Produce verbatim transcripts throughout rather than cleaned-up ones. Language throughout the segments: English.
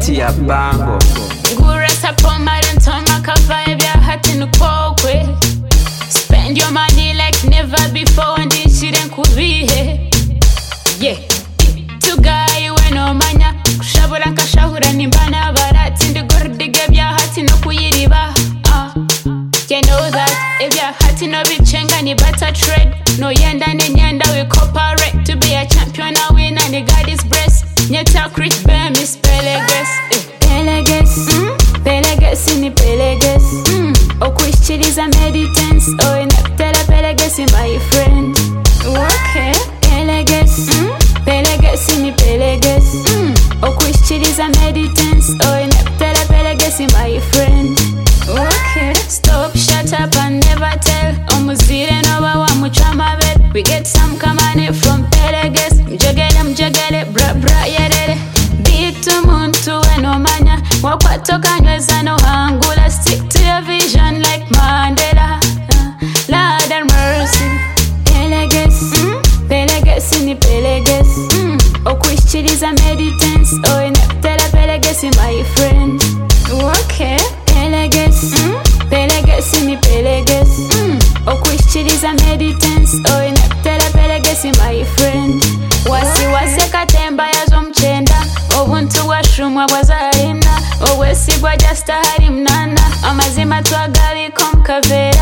hati ya bango Gura sapoma don't turn my cover if your heart in the kokwe. Spend your money like never before and this shit ain't could be here. Yeah. To guy when no manya kushabura nkashahura nimbana barati ndigordige bya hati no kuyiriba. Ah. You know that if your heart no bichenga ni better trade. No yenda ni nyenda we cooperate to be a champion and win and the God is blessed. Nyeta crit bear miss Peleges. Peleges, mm? Peleges in the Peleges. Mm. O Christians are meditants. Oh, in the tele Peleges in my friend. Okay. Peleges, mm? Peleges in the Peleges. Mm. O Christians are meditants. Oh, in the tele Peleges in my friend. Okay. Stop, shut up and never tell. Omuzire no wa wa muchama bed. We get some kamane from Peleges. Mjogele mjogele bra bra yedede. Bitu muntu eno manya. Wakwatoka nyweza no hangula. Stick to your vision like Mandela. uh, Lord and mercy. Peleges, mm? Peleges in the Peleges. mm. O Christians are meditants. Oh, in the tele Peleges in my friend. Okay. Peleges, mm? Peleges in the Peleges. mm. O Christians are meditants. Oh, in the tele Peleges in my friend. Wasi wase katemba yazo mchenda. Obuntu washumwa bwazalina. Owesigwa jasta hari mnana. Amazima twagabi komkavera.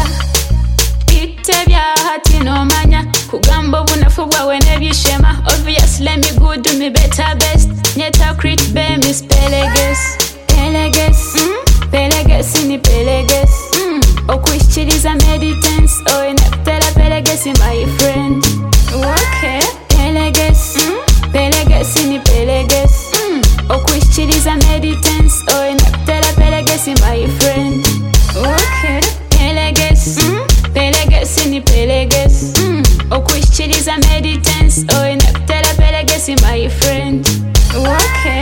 Ite bya hati no manya. Kugamba obunafu bwawe nebyishema. Obviously me good do me better best. Nyeta crit be miss Peleges. Peleges, mm? Peleges in the Peleges. mm. O Christians are meditants. Oh, in the tele Peleges in my friend. Okay. Peleges, mm? Peleges in the Peleges. mm. O Christians are meditants. Oh, in the tele Peleges in my friend. Okay. Peleges, mm? Peleges in the Peleges. mm. O Christians are meditants. Oh, in the tele Peleges in my friend. Okay.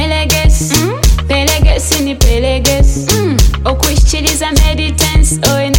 Peleges, mm? Peleges in the Peleges. mm. O Christians are meditants. Oh, in